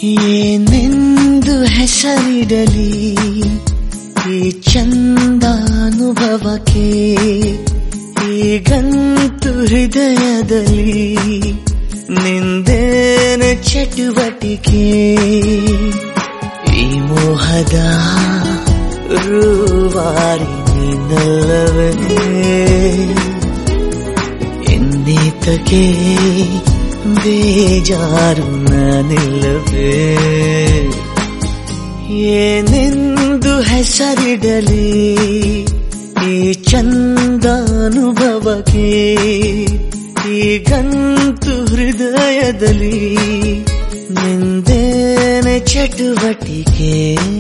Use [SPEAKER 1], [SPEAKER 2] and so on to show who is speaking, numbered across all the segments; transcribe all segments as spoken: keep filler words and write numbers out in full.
[SPEAKER 1] ಏನೆಂದು ಹೆಸರಿಡಲಿ ಈ ಚಂದಾನುಭವಕ್ಕೆ, ಈಗಂತೂ ಹೃದಯದಲ್ಲಿ ನಿಂದೇನ ಚಟುವಟಿಕೆ. ಈ ಮೋಹದ ರೂವಾರಿ ನೀನಲ್ಲವೇ, ಇನ್ನೇತಕ್ಕೆ ಬೇಜಾರು ನಾನಿಲ್ಲವೇ. ಏನೆಂದು ಹೆಸರಿಡಲಿ ಈ ಚಂದಾನುಭವಕ್ಕೆ, ಈಗಂತೂ ಹೃದಯದಲ್ಲಿ ನಿಂದೇನೆ ಚಟುವಟಿಕೆ.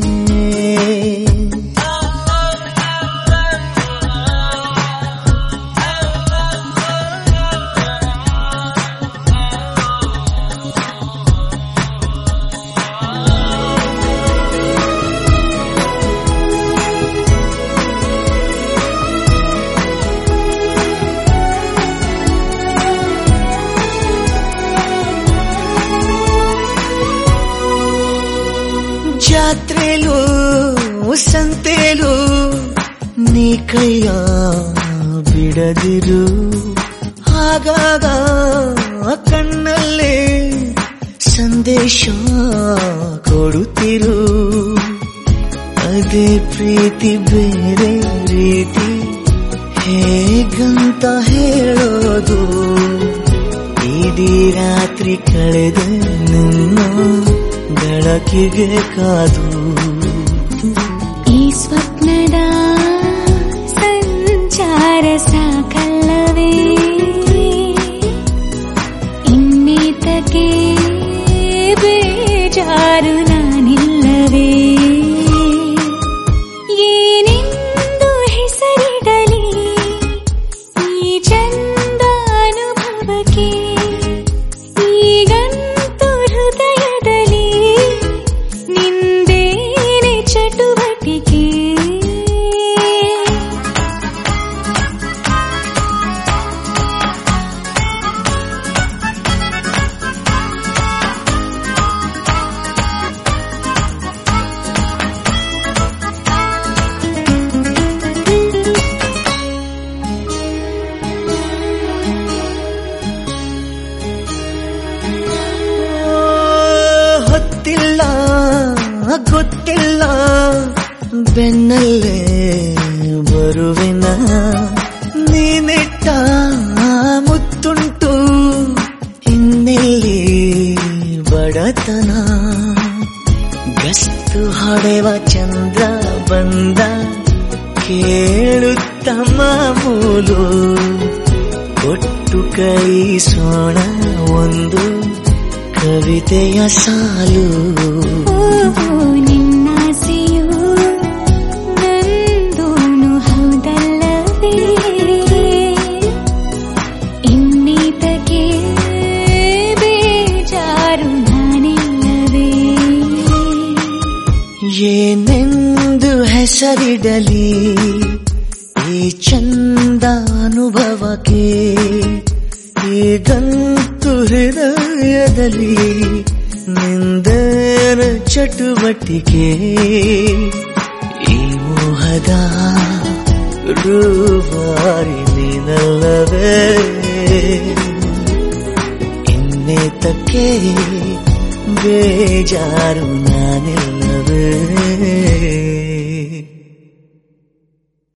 [SPEAKER 1] ಜಾತ್ರೆಲೂ ಸಂತೆಲೂ ನೀ ಕೈಯ ಬಿಡದಿರು, ಆಗಾಗ ಕಣ್ಣಲ್ಲೇ ಸಂದೇಶ ಕೊಡುತ್ತಿರು. ಅದೇ ಪ್ರೀತಿ ಬೇರೆ ರೀತಿ ಹೇಗಂತ ಹೇಳೋದು, ಇಡೀ ರಾತ್ರಿ ಕಳೆದ ನಿನ್ನ ಬೆಳಕಿಗೆ ಕಾದು.
[SPEAKER 2] ಈ ಸ್ವಪ್ನದ ಸಂಚಾರ ಸಾಕಲ್ಲವೇ, ಇನ್ನೀತಕ್ಕೆ ಬೇಜಾರು ನಾನಿಲ್ಲವೇ. ಏನೆಂದು ಹೆಸರಿಡಲಿ ಈ ಚಂದಾನುಭವಕ್ಕೆ, ಈಗಂತೂ ಹೃದಯದಲ್ಲಿ ನಿಂದೇನೆ ಚಟುವಟಿಕೆ.
[SPEAKER 1] ಹೊತ್ತಿಲ್ಲ ಗೊತ್ತಿಲ್ಲ ಬೆನ್ನಲ್ಲೇ ಬರುವೆನ, ನೀನಿಟ್ಟ ಮುತ್ತುಂಟು ಇನ್ನೆಲ್ಲಿ ಬಡತನ. ಗಸ್ತು ಹೊಡೆವ ಚಂದ್ರ ಬಂದ ಕೇಳುತ್ತ ಮಾಮೂಲು, ಕೊಟ್ಟು ಕೈಸೋಣ ಒಂದು ಕವಿತೆಯ ಸಾಲು.
[SPEAKER 2] ನಿನ್ನಾಸೆಯು ನಂದೂನು ಹೌದಲ್ಲವೇ, ಇನ್ನೀತಕ್ಕೆ ಬೇಜಾರು ನಾನಿಲ್ಲವೇ.
[SPEAKER 1] ಏನೆಂದು ಹೆಸರಿಡಲಿ ಈ ಚಂದಾನುಭವಕ್ಕೆ, ಈಗಂತೂ ಹೃದಯದಲ್ಲಿ ನಿಂದರ ಚಟುವಟಿಕೆ. ಈ ಮೋಹದ ರೂವಾರಿ ನೀನಲ್ಲವೇ, ಇನ್ನೇತಕ್ಕೆ ಬೇಜಾರು ನಾನಿಲ್ಲವೇ.